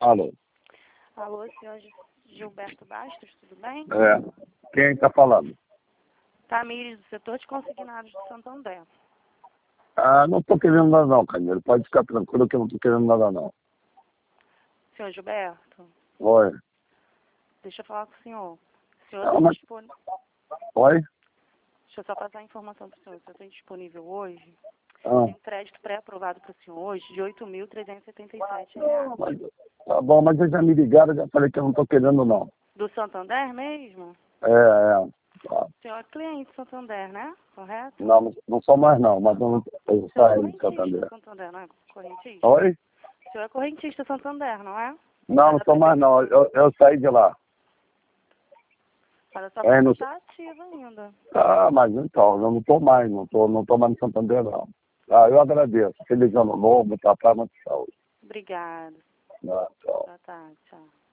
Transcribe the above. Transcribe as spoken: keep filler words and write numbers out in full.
Alô? Alô, senhor Gilberto Bastos, tudo bem? É. Quem está falando? Tamires, do setor de consignados do Santander. Ah, não estou querendo nada não, Camilo. Pode ficar tranquilo que eu não estou querendo nada não. Senhor Gilberto, Oi. deixa eu falar com o senhor. O senhor Não, tem mas... disponível... Oi? Deixa eu só passar a informação para o senhor. O senhor tem disponível hoje? Ah. Tem um crédito pré-aprovado para o senhor hoje de oito mil trezentos e setenta e sete reais. Mas, tá bom, mas eles já me ligaram, já falei que eu não estou querendo não. Do Santander mesmo? É, é. Tá. O senhor é cliente do Santander, né? Correto? Não, não, não sou mais não, mas eu, não- eu O senhor é saí do correntista Santander. do Santander, não é correntista? Oi? O senhor é correntista do Santander, não é? Não, não sou mais não. Eu, eu saí de lá. Mas a sua É, conta não... está ativa ainda. Ah, mas então, eu não estou mais, não estou não tô mais no Santander não. Ah, eu agradeço. Feliz ano novo, tá? Pra muita saúde. Obrigada. Ah, tchau. Boa tarde, tchau.